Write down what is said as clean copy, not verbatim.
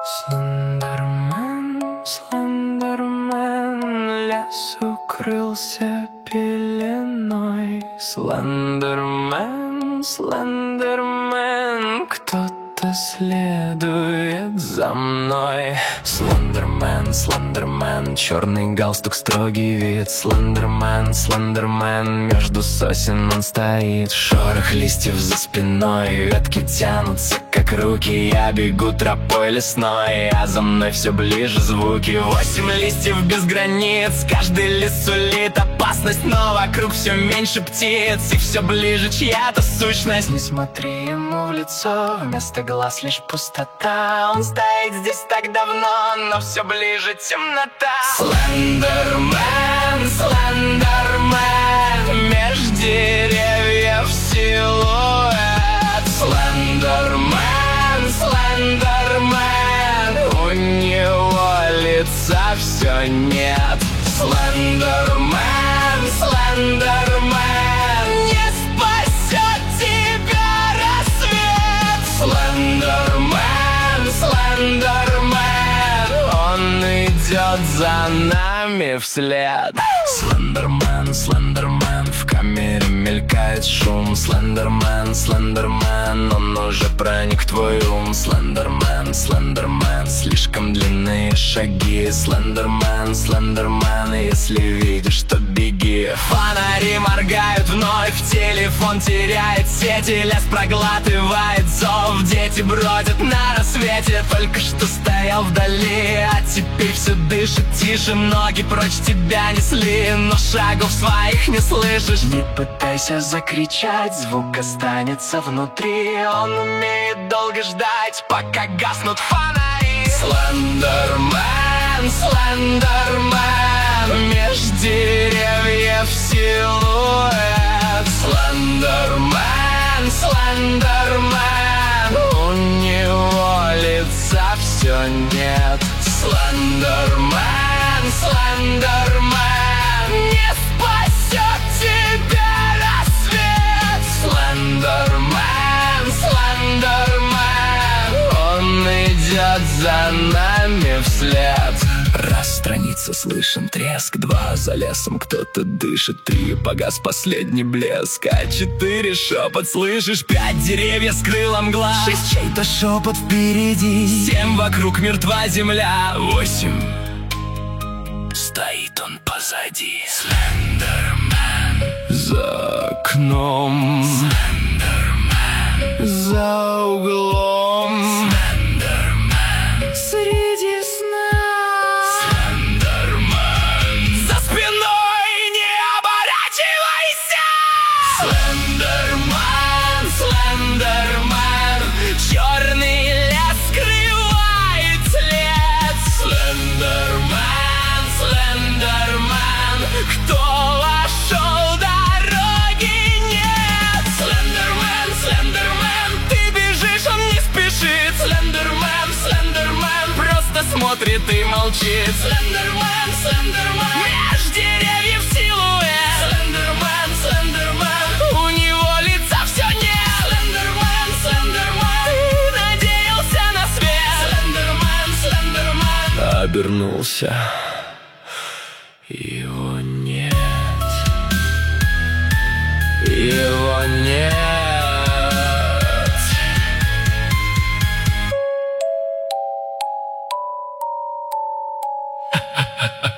Слендермен, Слендермен, лес укрылся пеленой. Слендермен, Слендермен, кто-то следует за мной. Слендермен, Слендермен, черный галстук, строгий вид. Слендермен, Слендермен, между сосен он стоит. Шорох листьев за спиной, ветки тянутся как руки. Я бегу тропой лесной, а за мной все ближе звуки. 8 листьев без границ, каждый лист сулит опасность, но вокруг все меньше птиц, и все ближе чья-то сущность. Не смотри ему в лицо, вместо глаз лишь пустота. Он стоит здесь так давно, но все ближе темнота. Слендермен, Слендермен, меж деревьев силуэт. Слендермен, Слендермен, у него лица все нет. Слендермен, Слендермен, не спасет тебя рассвет. Слендермен, Слендермен, он идет за нами вслед. Слендермен, Слендермен, в камере мелькает шум. Слендермен, Слендермен, он уже проник в твой ум. Слендермен, Слендермен, слишком длинные шаги. Слендермен, Слендермен, если видишь, то беги. Фонари моргают вновь, телефон теряет сети. Лес проглатывает зов, дети бродят на рассвете. Только что стоял вдали, а теперь все дышит тише. Ноги прочь тебя несли, но шагов своих не слышишь. Не пытайся закричать, звук останется внутри. Он умеет долго ждать, пока гаснут фонари. Слендермен, Слендермен, меж деревьев силуэт. Слендермен, Слендермен, у него лица все нет. Слендермен, Слендермен, не спасет тебя рассвет. Слендермен, Слендермен, он идет за нами вслед. Раз страница, слышен треск. 2, за лесом кто-то дышит. 3, погас последний блеск. А 4, шепот слышишь. 5, деревья скрыла мгла. 6, чей-то шепот впереди. 7, вокруг мертва земля. 8, стоит он позади. Слендермен, за окном. Слендермен, за углом. Слендермен, среди сна. Слендермен, за спиной не оборачивайся. Слендермен, Слендермен, черный лес скрывает след. Слендермен, Слендермен, кто вошел, дороги нет. Слендермен, Слендермен, ты бежишь, он не спешит. Слендермен, Слендермен, просто смотрит и молчит. Слендермен, Слендермен, меж деревьев силуэт. Слендермен, Слендермен, у него лица все нет. Слендермен, Слендермен, ты надеялся на свет. Слендермен, Слендермен, обернулся, его нет. Его нет.